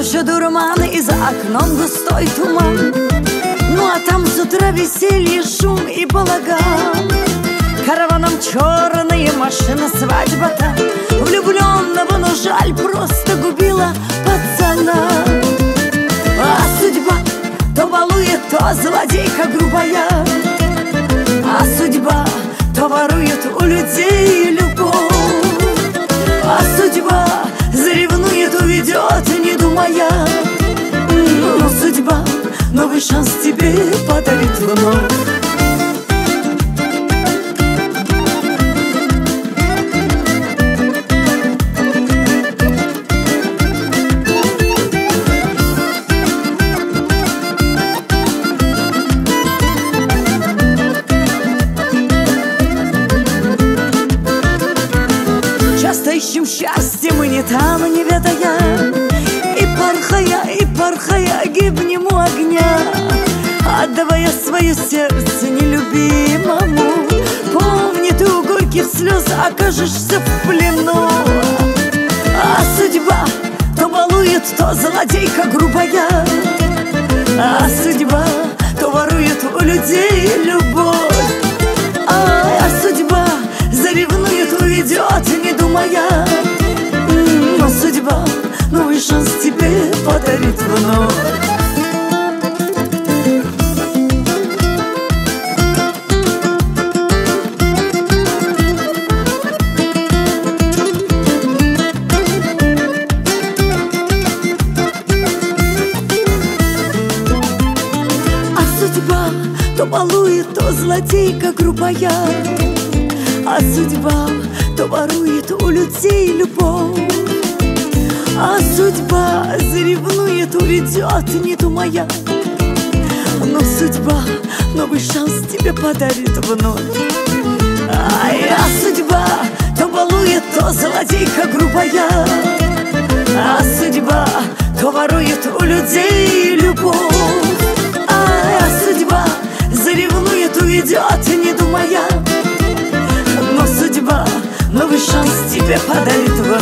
ночью дурман и за окном густой туман. Ну а там с утра веселье, шум и балаган. Караваном черные машины, свадьба там. Влюбленного, но жаль, просто губила пацана. А судьба то балует, то злодейка грубая. А судьба то ворует у людей любовь. А судьба заревнует, уведет, не думая. Но судьба новый шанс тебе подарит вновь. Часто ищем счастье, мы не там, не ведая. И порхая, гибнем у огня, отдавая свое сердце нелюбимому. Помни, ты у горьких слез окажешься в плену. А судьба то балует, то злодейка грубая. А судьба то ворует у людей любовь. А судьба заревнует, уведет, не думая. Но судьба новый шанс тебе подарит вновь. А судьба то балует, то злодейка грубая. А судьба то ворует у людей любовь. А судьба заревнует, уведет, не думая. Но судьба новый шанс тебе подарит вновь. А судьба то балует, то злодейка грубая. А судьба то ворует у людей любовь. А судьба заревнует, уведет, не думая. Но судьба новый шанс тебе подарит вновь.